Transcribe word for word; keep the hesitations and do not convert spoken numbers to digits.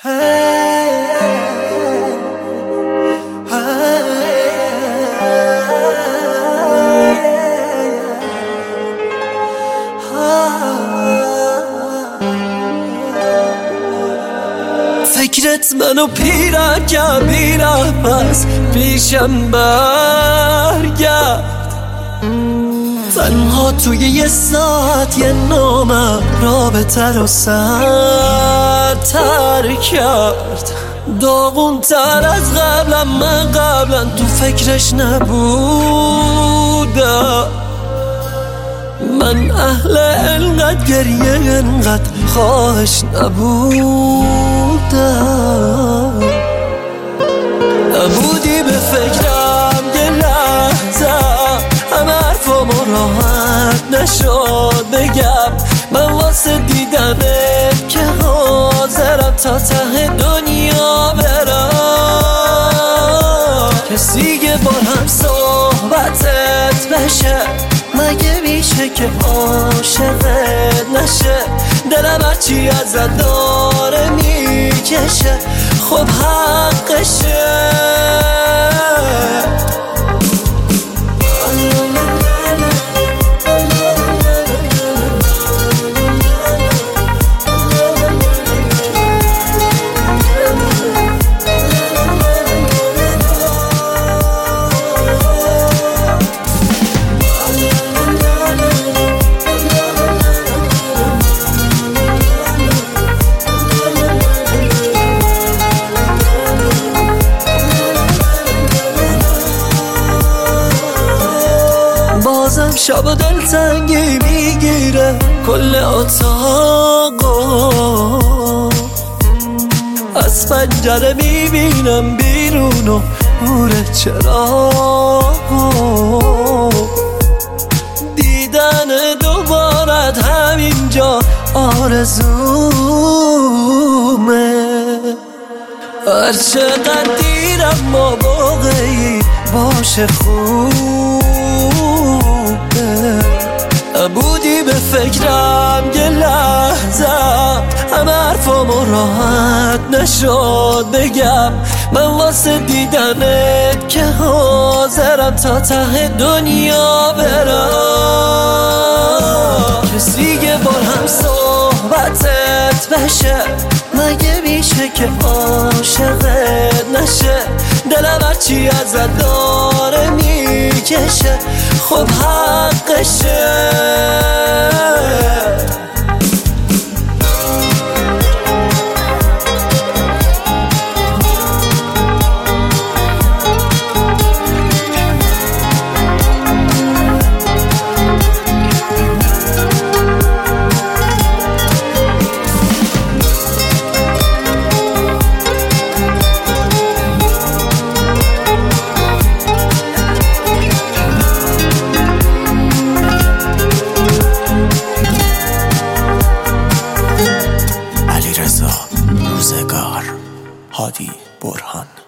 فکرت منو پیرم کرد بیرم از پیشم برگرد تنها توی یه ساعت یه نامم رابطه رو سرتر کرد داغون تر از قبلم من قبلا تو فکرش نبودم من اهل انقدر گریه انقدر خواهش نبودم نبودی به فکرم یه لحظه همه حرفامو راحت نشد بگم من واسه دیدنت که حاضرم تا ته دنیا برم کسی که با هم صحبتت بشه مگه میشه که عاشقت نشه دلم هرچی ازت داره میکشه خب حقشه بازم شب و دلتنگی میگیره کل اتاقو از پنجره میبینم بیرون و نور چراغو دیدن دوبارت همینجا آرزومه هر چقدر دیرم ما باقی باشه خوب نبودی به فکرم یه لحظه همه حرفامو راحت نشد بگم من واسه دیدنت که حاضرم تا ته دنیا برم کسی که با هم صحبتت بشه مگه میشه که عاشقت نشه دلم هرچی ازت داره میکشه خب حقشه روزگار هادی برهان.